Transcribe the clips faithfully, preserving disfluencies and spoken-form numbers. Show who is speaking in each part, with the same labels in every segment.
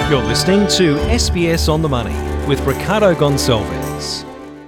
Speaker 1: You're listening to S B S On The Money with Ricardo Gonçalves.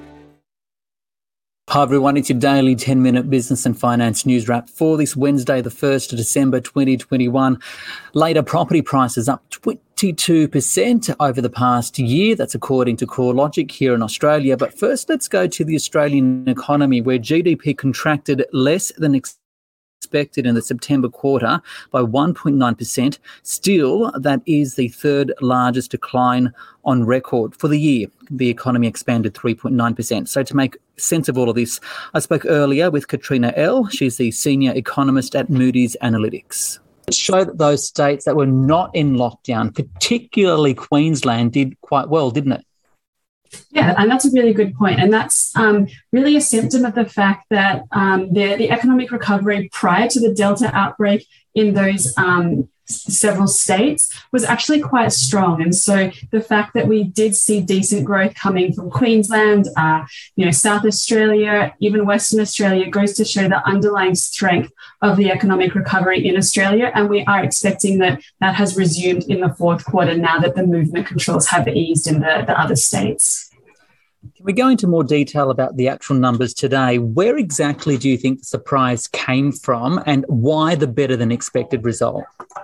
Speaker 2: Hi everyone, it's your daily ten minute business and finance news wrap for this Wednesday, the first of December twenty twenty-one. Later, property prices up twenty-two percent over the past year. That's according to CoreLogic here in Australia. But first, let's go to the Australian economy, where G D P contracted less than expected. expected in the September quarter by one point nine percent. Still, that is the third largest decline on record. For the year, the economy expanded three point nine percent. So to make sense of all of this, I spoke earlier with Katrina Elle. She's the senior economist at Moody's Analytics. It showed that those states that were not in lockdown, particularly Queensland, did quite well, didn't it?
Speaker 3: Yeah, and that's a really good point. And that's um, really a symptom of the fact that um, the, the economic recovery prior to the Delta outbreak in those um, several states was actually quite strong. And so the fact that we did see decent growth coming from Queensland, uh, you know, South Australia, even Western Australia, goes to show the underlying strength of the economic recovery in Australia. And we are expecting that that has resumed in the fourth quarter now that the movement controls have eased in the, the other states.
Speaker 2: Can we go into more detail about the actual numbers today? Where exactly do you think the surprise came from and why the better than expected result?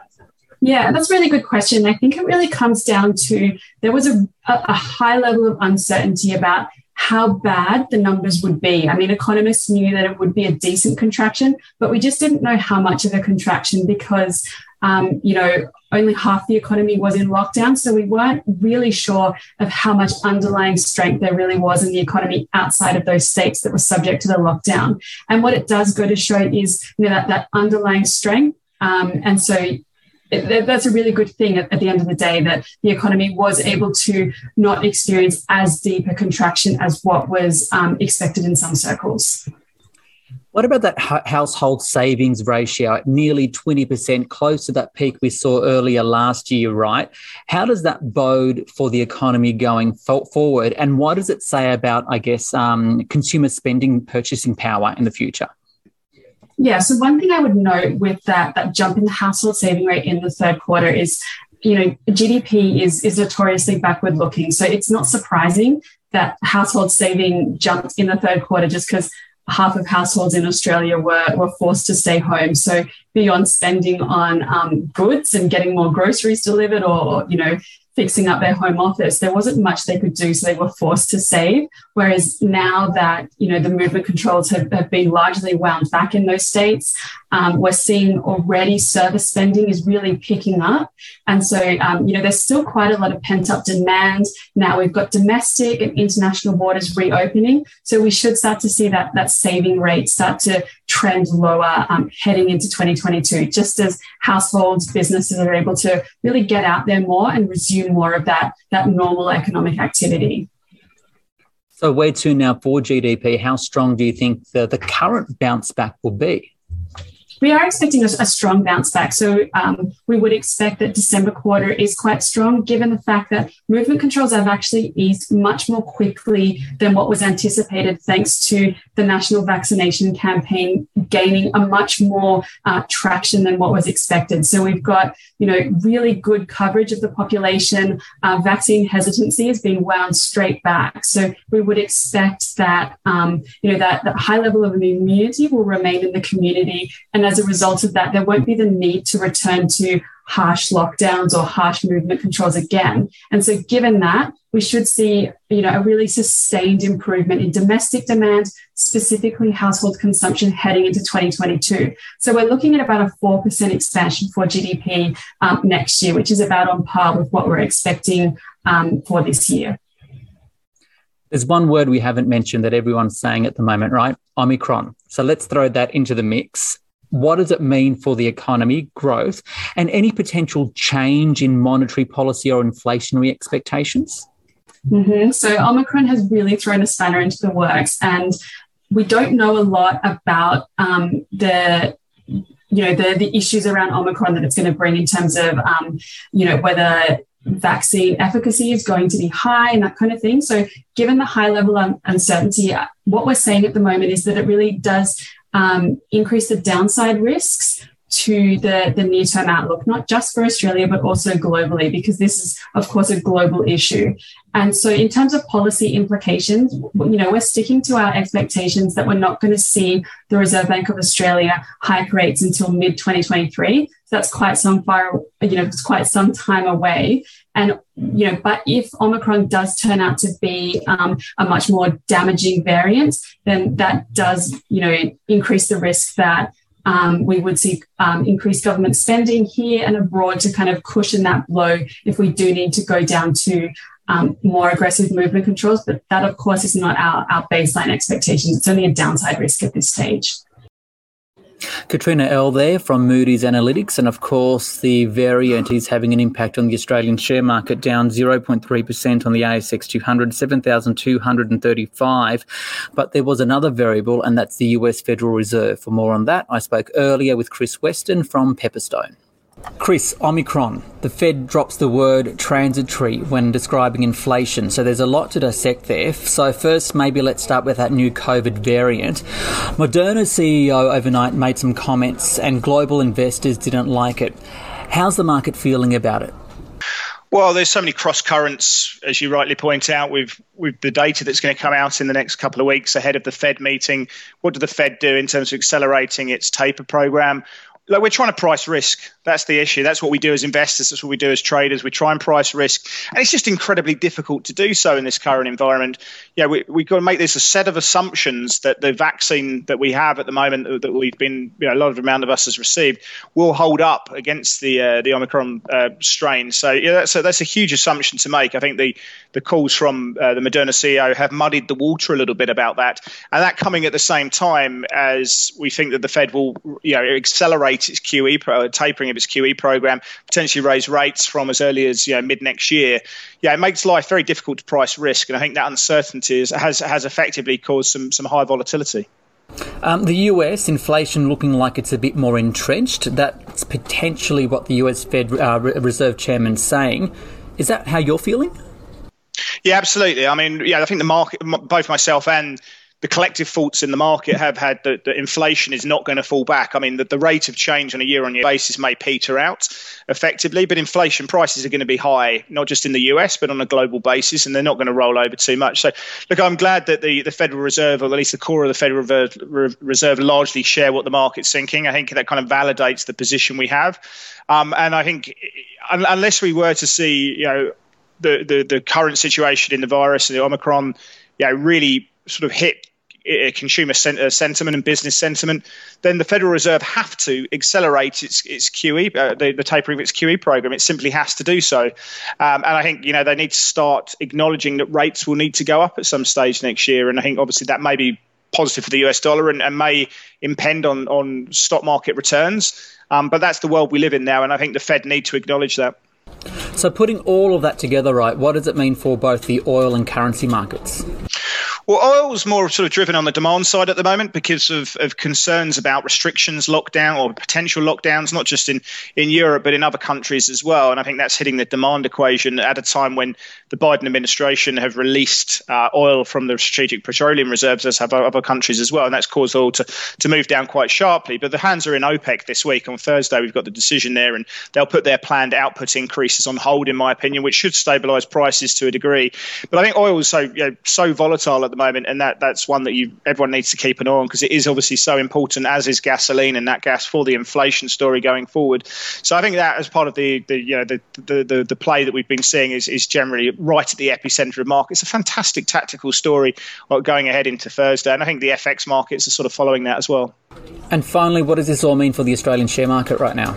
Speaker 3: Yeah, that's a really good question. I think it really comes down to there was a, a high level of uncertainty about how bad the numbers would be. I mean, economists knew that it would be a decent contraction, but we just didn't know how much of a contraction because, um, you know, only half the economy was in lockdown. So we weren't really sure of how much underlying strength there really was in the economy outside of those states that were subject to the lockdown. And what it does go to show is, you know, that, that underlying strength. Um, and so it, that's a really good thing at, at the end of the day, that the economy was able to not experience as deep a contraction as what was um, expected in some circles.
Speaker 2: What about that household savings ratio at nearly twenty percent, close to that peak we saw earlier last year, right? How does that bode for the economy going forward? And what does it say about, I guess, um, consumer spending, purchasing power in the future?
Speaker 3: Yeah, so one thing I would note with that, that jump in the household saving rate in the third quarter is, you know, G D P is, is notoriously backward looking. So it's not surprising that household saving jumped in the third quarter just because half of households in Australia were, were forced to stay home. So beyond spending on um, goods and getting more groceries delivered or, you know, fixing up their home office, there wasn't much they could do, so they were forced to save. Whereas now that, you know, the movement controls have, have been largely wound back in those states, um, we're seeing already service spending is really picking up. And so, um, you know, there's still quite a lot of pent-up demand. Now we've got domestic and international borders reopening, so we should start to see that, that saving rate start to trend lower um, heading into twenty twenty-two, just as households, businesses are able to really get out there more and resume more of that, that normal economic activity.
Speaker 2: So where to now for G D P? How strong do you think the, the current bounce back will be?
Speaker 3: We are expecting a, a strong bounce back. So um, we would expect that December quarter is quite strong, given the fact that movement controls have actually eased much more quickly than what was anticipated, thanks to the national vaccination campaign gaining a much more uh, traction than what was expected. So we've got, you know, really good coverage of the population. Uh, vaccine hesitancy has been wound straight back. So we would expect that, um, you know, that, that high level of immunity will remain in the community. And as a result of that, there won't be the need to return to harsh lockdowns or harsh movement controls again. And so given that, we should see, you know, a really sustained improvement in domestic demand, specifically household consumption heading into twenty twenty-two. So we're looking at about a four percent expansion for G D P um, next year, which is about on par with what we're expecting um, for this year.
Speaker 2: There's one word we haven't mentioned that everyone's saying at the moment, right? Omicron. So let's throw that into the mix. What does it mean for the economy, growth, and any potential change in monetary policy or inflationary expectations?
Speaker 3: Mm-hmm. So Omicron has really thrown a spanner into the works, and we don't know a lot about um, the, you know, the the issues around Omicron that it's going to bring in terms of, um, you know, whether vaccine efficacy is going to be high and that kind of thing. So given the high level of uncertainty, what we're saying at the moment is that it really does um, increase the downside risks to the, the near-term outlook, not just for Australia, but also globally, because this is, of course, a global issue. And so in terms of policy implications, you know, we're sticking to our expectations that we're not going to see the Reserve Bank of Australia hike rates until mid twenty twenty-three. So that's quite some far, you know, it's quite some time away. And, you know, but if Omicron does turn out to be um, a much more damaging variant, then that does, you know, increase the risk that Um, we would see um, increased government spending here and abroad to kind of cushion that blow if we do need to go down to um, more aggressive movement controls. But that, of course, is not our, our baseline expectations. It's only a downside risk at this stage.
Speaker 2: Katrina Ell there from Moody's Analytics, and of course the variant is having an impact on the Australian share market, down zero point three percent on the A S X two hundred, seven thousand two hundred thirty-five. But there was another variable, and that's the U S Federal Reserve. For more on that, I spoke earlier with Chris Weston from Pepperstone. Chris, Omicron. The Fed drops the word transitory when describing inflation, so there's a lot to dissect there. So first, maybe let's start with that new COVID variant. Moderna's C E O overnight made some comments and global investors didn't like it. How's the market feeling about it?
Speaker 4: Well, there's so many cross currents, as you rightly point out, with, with the data that's going to come out in the next couple of weeks ahead of the Fed meeting. What did the Fed do in terms of accelerating its taper program? Like, we're trying to price risk. That's the issue. That's what we do as investors. That's what we do as traders. We try and price risk. And it's just incredibly difficult to do so in this current environment. Yeah, we, we've got to make this a set of assumptions that the vaccine that we have at the moment, that we've been, you know, a lot of amount of us has received, will hold up against the uh, the Omicron uh, strain. So, yeah, that's a, that's a huge assumption to make. I think the, the calls from uh, the Moderna C E O have muddied the water a little bit about that. And that coming at the same time as we think that the Fed will, you know, accelerate its Q E, pro, tapering of its Q E program, potentially raise rates from as early as, you know, mid next year. Yeah, it makes life very difficult to price risk, and I think that uncertainty is, has has effectively caused some some high volatility.
Speaker 2: Um, the U S inflation looking like it's a bit more entrenched. That's potentially what the U S Fed uh, Reserve Chairman's saying. Is that how you're feeling?
Speaker 4: Yeah, absolutely. I mean, yeah, I think the market, both myself and the collective thoughts in the market have had that, that inflation is not going to fall back. I mean, the, the rate of change on a year-on-year basis may peter out effectively, but inflation prices are going to be high, not just in the U S, but on a global basis, and they're not going to roll over too much. So, look, I'm glad that the, the Federal Reserve, or at least the core of the Federal Reserve, largely share what the market's thinking. I think that kind of validates the position we have. Um, and I think unless we were to see, you know, the, the, the current situation in the virus and the Omicron, you know, really sort of hit consumer sentiment and business sentiment, then the Federal Reserve have to accelerate its its Q E, uh, the, the tapering of its Q E program. It simply has to do so. Um, and I think, you know, they need to start acknowledging that rates will need to go up at some stage next year. And I think obviously that may be positive for the U S dollar and, and may impede on, on stock market returns. Um, but that's the world we live in now. And I think the Fed need to acknowledge that.
Speaker 2: So putting all of that together, right, what does it mean for both the oil and currency markets?
Speaker 4: Well, oil's more sort of driven on the demand side at the moment because of, of concerns about restrictions, lockdown or potential lockdowns, not just in, in Europe, but in other countries as well. And I think that's hitting the demand equation at a time when the Biden administration have released uh, oil from the strategic petroleum reserves, as have other countries as well. And that's caused oil to, to move down quite sharply. But the hands are in OPEC this week. On Thursday, we've got the decision there, and they'll put their planned output increases on hold, in my opinion, which should stabilise prices to a degree. But I think oil is so, you know, so volatile at the moment, and that that's one that you everyone needs to keep an eye on, because it is obviously so important, as is gasoline and nat gas, for the inflation story going forward. So I think that as part of the the you know the the the, the play that we've been seeing is is generally right at the epicenter of markets. It's a fantastic tactical story going ahead into Thursday, and I think the F X markets are sort of following that as well.
Speaker 2: And finally, what does this all mean for the Australian share market right now?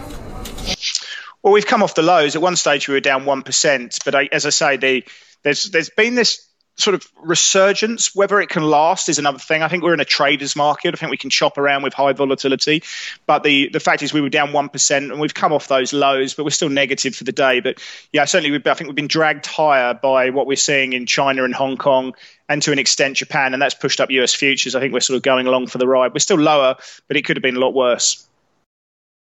Speaker 4: Well, we've come off the lows. At one stage, we were down one percent, but I, as I say, the, there's there's been this sort of resurgence. Whether it can last is another thing. I think we're in a trader's market. I think we can chop around with high volatility. But the, the fact is we were down one percent and we've come off those lows, but we're still negative for the day. But yeah, certainly we've, I think we've been dragged higher by what we're seeing in China and Hong Kong, and to an extent Japan, and that's pushed up U S futures. I think we're sort of going along for the ride. We're still lower, but it could have been a lot worse.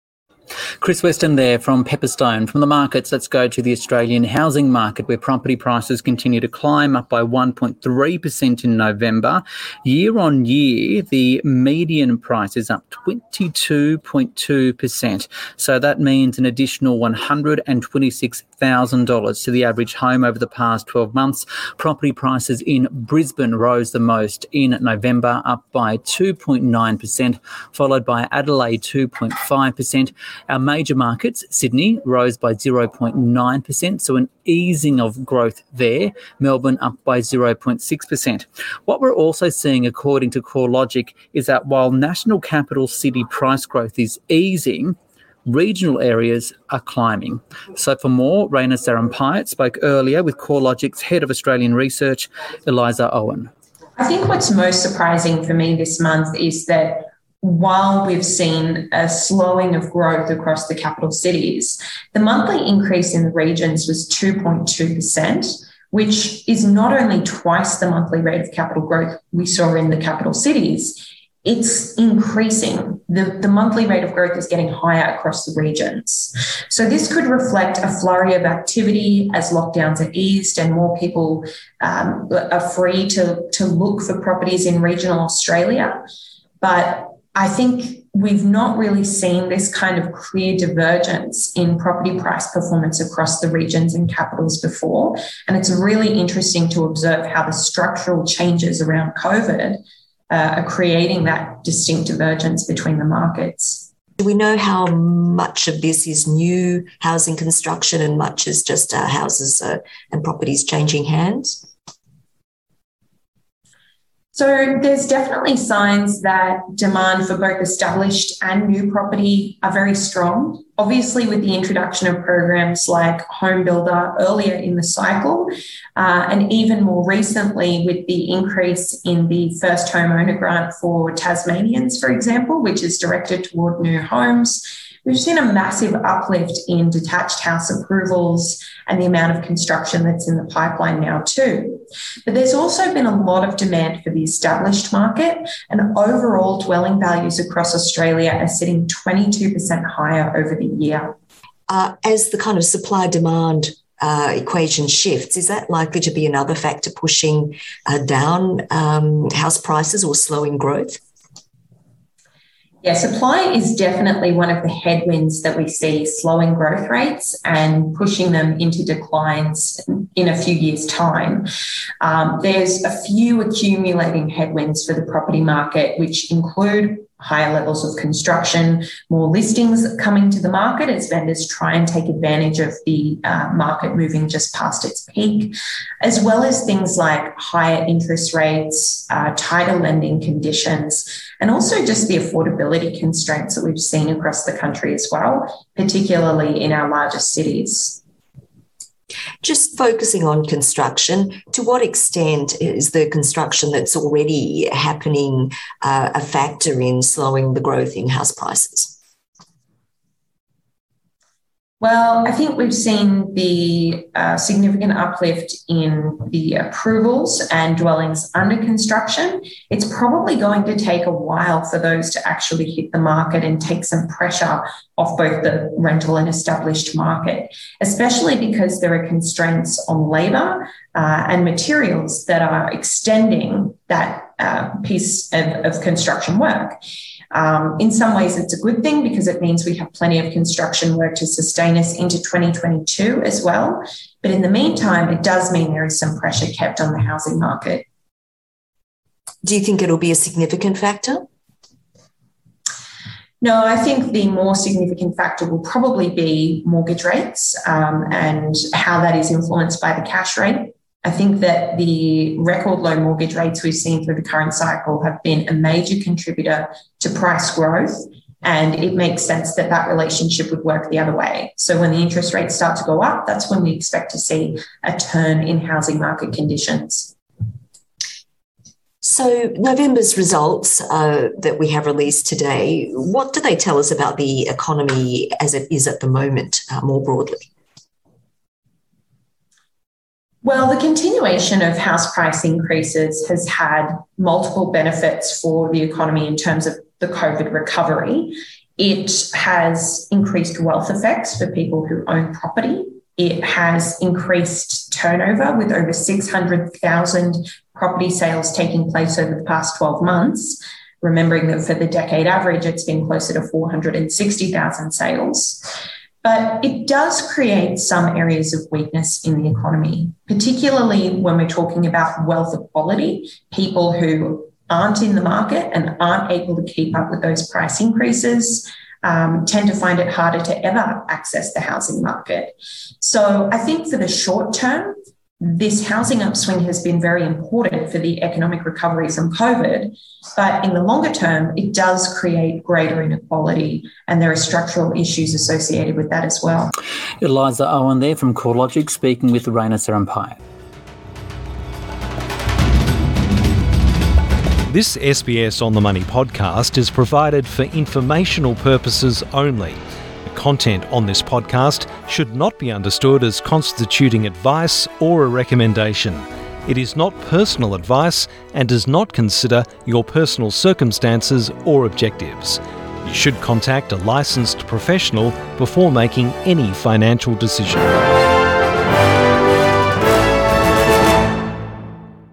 Speaker 2: Chris Weston there from Pepperstone. From the markets, let's go to the Australian housing market, where property prices continue to climb, up by one point three percent in November. Year on year, the median price is up twenty-two point two percent. So that means an additional one hundred twenty-six thousand dollars to the average home over the past twelve months. Property prices in Brisbane rose the most in November, up by two point nine percent, followed by Adelaide two point five percent. Our major markets, Sydney, rose by zero point nine percent, so an easing of growth there. Melbourne up by zero point six percent. What we're also seeing, according to CoreLogic, is that while national capital city price growth is easing, regional areas are climbing. So for more, Raina Sarampayat spoke earlier with CoreLogic's Head of Australian Research, Eliza Owen.
Speaker 5: I think what's most surprising for me this month is that while we've seen a slowing of growth across the capital cities, the monthly increase in the regions was two point two percent, which is not only twice the monthly rate of capital growth we saw in the capital cities, it's increasing. The, the monthly rate of growth is getting higher across the regions. So this could reflect a flurry of activity as lockdowns are eased and more people um, are free to, to look for properties in regional Australia. But I think we've not really seen this kind of clear divergence in property price performance across the regions and capitals before. And it's really interesting to observe how the structural changes around COVID uh, are creating that distinct divergence between the markets.
Speaker 6: Do we know how much of this is new housing construction and much is just uh, houses uh, and properties changing hands?
Speaker 5: So there's definitely signs that demand for both established and new property are very strong. Obviously, with the introduction of programs like Home Builder earlier in the cycle, uh, and even more recently with the increase in the first homeowner grant for Tasmanians, for example, which is directed toward new homes, we've seen a massive uplift in detached house approvals and the amount of construction that's in the pipeline now too. But there's also been a lot of demand for the established market, and overall dwelling values across Australia are sitting twenty-two percent higher over the year.
Speaker 6: Uh, as the kind of supply-demand uh, equation shifts, is that likely to be another factor pushing uh, down um, house prices or slowing growth?
Speaker 5: Yeah, supply is definitely one of the headwinds that we see slowing growth rates and pushing them into declines in a few years' time. Um, there's a few accumulating headwinds for the property market, which include higher levels of construction, more listings coming to the market as vendors try and take advantage of the uh, market moving just past its peak, as well as things like higher interest rates, uh, tighter lending conditions, and also just the affordability constraints that we've seen across the country as well, particularly in our largest cities.
Speaker 6: Just focusing on construction, to what extent is the construction that's already happening uh, a factor in slowing the growth in house prices?
Speaker 5: Well, I think we've seen the uh, significant uplift in the approvals and dwellings under construction. It's probably going to take a while for those to actually hit the market and take some pressure off both the rental and established market, especially because there are constraints on labour uh, and materials that are extending that uh, piece of, of construction work. Um, in some ways, it's a good thing because it means we have plenty of construction work to sustain us into twenty twenty-two as well. But in the meantime, it does mean there is some pressure kept on the housing market.
Speaker 6: Do you think it'll be a significant factor?
Speaker 5: No, I think the more significant factor will probably be mortgage rates um, and how that is influenced by the cash rate. I think that the record low mortgage rates we've seen through the current cycle have been a major contributor to price growth, and it makes sense that that relationship would work the other way. So when the interest rates start to go up, that's when we expect to see a turn in housing market conditions.
Speaker 6: So November's results uh, that we have released today, what do they tell us about the economy as it is at the moment, uh, more broadly?
Speaker 5: Well, the continuation of house price increases has had multiple benefits for the economy in terms of the COVID recovery. It has increased wealth effects for people who own property. It has increased turnover with over six hundred thousand property sales taking place over the past twelve months, remembering that for the decade average, it's been closer to four hundred sixty thousand sales. But it does create some areas of weakness in the economy, particularly when we're talking about wealth equality, people who aren't in the market and aren't able to keep up with those price increases um, tend to find it harder to ever access the housing market. So I think for the short term, this housing upswing has been very important for the economic recovery from COVID, but in the longer term, it does create greater inequality, and there are structural issues associated with that as well.
Speaker 2: Eliza Owen there from CoreLogic speaking with Raina Sarampaia.
Speaker 1: This S B S On The Money podcast is provided for informational purposes only. The content on this podcast should not be understood as constituting advice or a recommendation. It is not personal advice and does not consider your personal circumstances or objectives. You should contact a licensed professional before making any financial decision.